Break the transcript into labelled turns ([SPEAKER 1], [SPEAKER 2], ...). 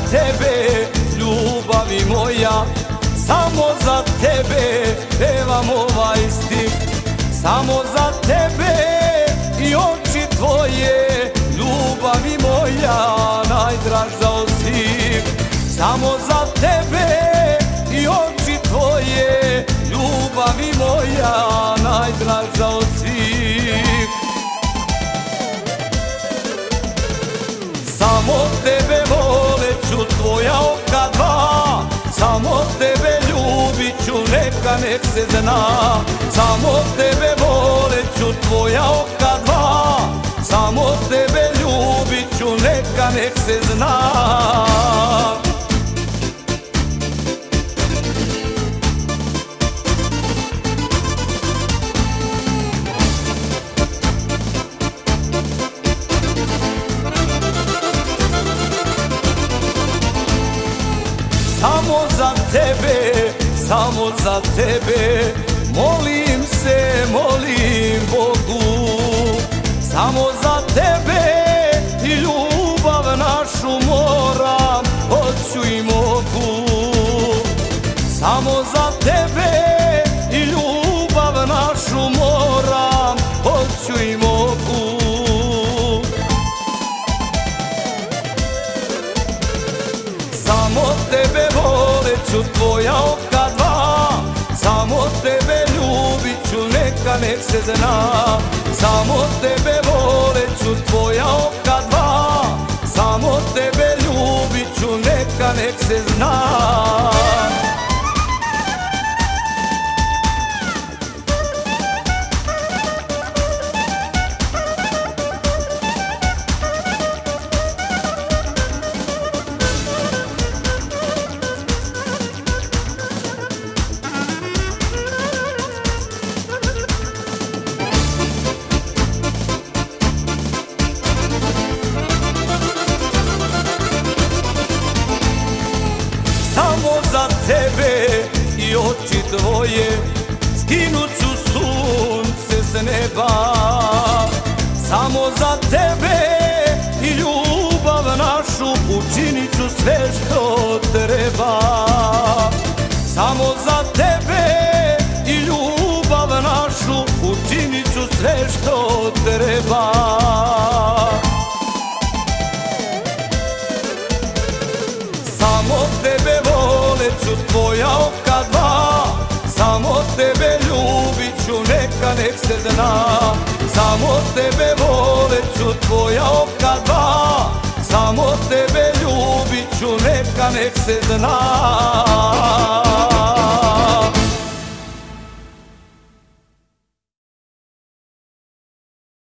[SPEAKER 1] tebe, ljubavi moja, samo za tebe pevam ovaj stih. Samo za tebe i oči tvoje, ljubavi moja, najdraža od svih. Samo za tebe i oči tvoje, ljubavi moja, najdraža od svih. Samo tebe voleću, tvoja oka dva, samo tebe ljubit ću, neka nek se zna. Samo tebe voleću, tvoja oka dva, samo tebe ljubit ću, neka nek se zna. Samo za tebe, molim se, molim Bogu. Samo za tebe i ljubav našu moram, hoću i mogu. Samo za tebe i ljubav našu moram, hoću i mogu. Samo tebe voleću, tvoja oka dva, samo tebe ljubit ću, neka nek se zna. Samo tebe voleću, tvoja oka dva, samo tebe ljubit ću, neka nek se zna. Samo za tebe i oči tvoje, skinut ću sunce s neba. Samo za tebe i ljubav našu, učinit ću sve što treba. Samo za tebe i ljubav našu, učinit ću sve što treba. Samo tebe voleću, tvoja oka dva, samo tebe ljubit ću, neka nek se zna. Samo tebe voleću, tvoja oka dva, samo tebe ljubit ću, neka nek se zna.